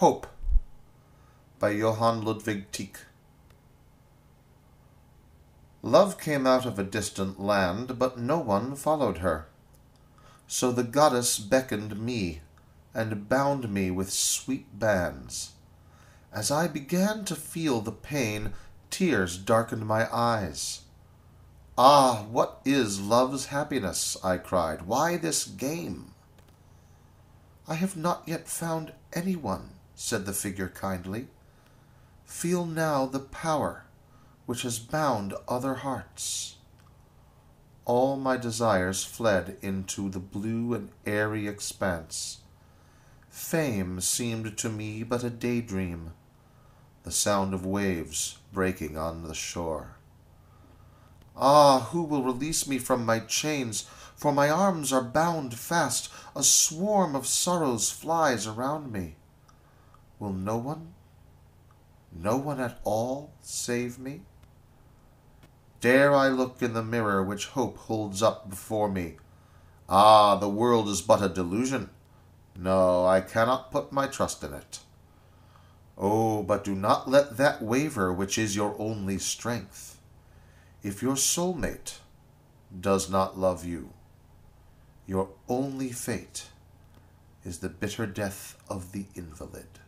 Hope by Johann Ludwig Tieck. Love came out of a distant land, but no one followed her. So the goddess beckoned me, and bound me with sweet bands. As I began to feel the pain, tears darkened my eyes. "Ah, what is love's happiness?" I cried. "Why this game?" "I have not yet found anyone," said the figure kindly. "Feel now the power which has bound other hearts." All my desires fled into the blue and airy expanse. Fame seemed to me but a daydream, the sound of waves breaking on the shore. Ah, who will release me from my chains? For my arms are bound fast. A swarm of sorrows flies around me. Will no one at all save me? Dare I look in the mirror which hope holds up before me? Ah, the world is but a delusion. No, I cannot put my trust in it. Oh, but do not let that waver which is your only strength. If your soulmate does not love you, your only fate is the bitter death of the invalid.